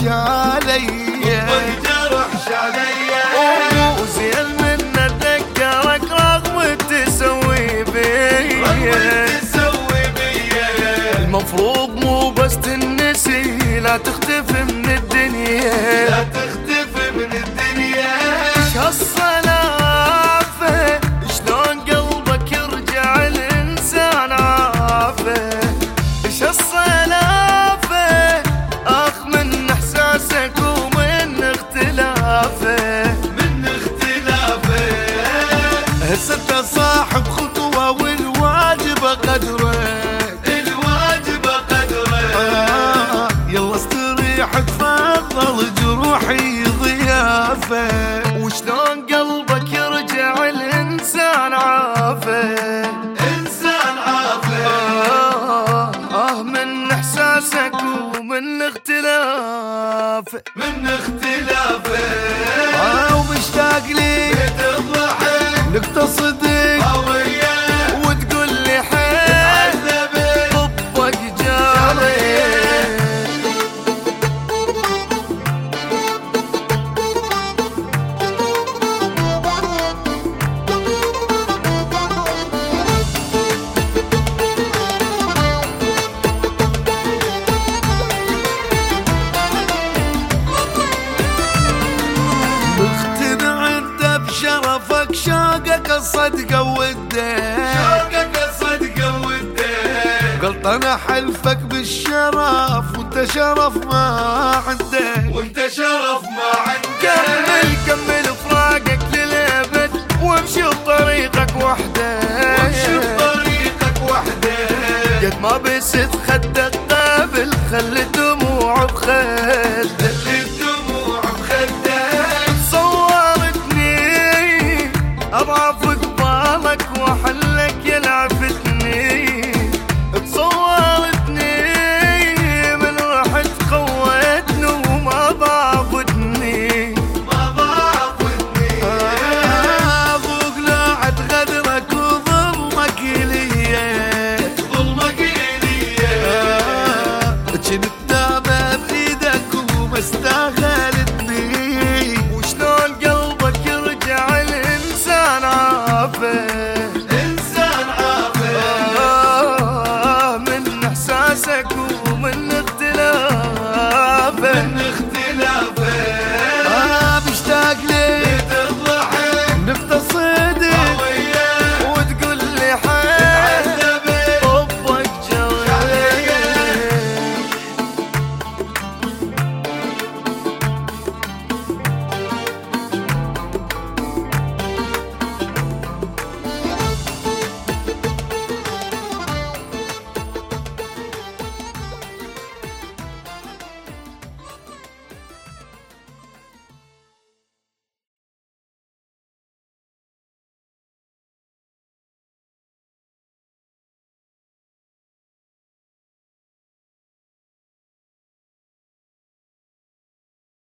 شالي وزين من اتذكرك رغم تسوي بي المفروض مو بس تنسي لا تختفي من الدنيا ايش هالصلافة شلون قلبك يرجع الانسان عافه ايش هالصلافة اخ من احساسك ومن اختلافه هسه انت صاحب خطوة والواجب قدره يلا استريح تفضل جروحي ضيافه وشلون قلبك يرجع الانسان عافه من احساسك ومن اختلافه ومشتاق لي لك تصدق وتقول لي حيل طبك جاري مقتنع انت بشرفك شوقك الصدقة والدين غلطان حلفك بالشرف وانت شرف ما عندك كمل فراقك للابد وامشي بطريقك وحدك قد ما بست خدك قابل خلت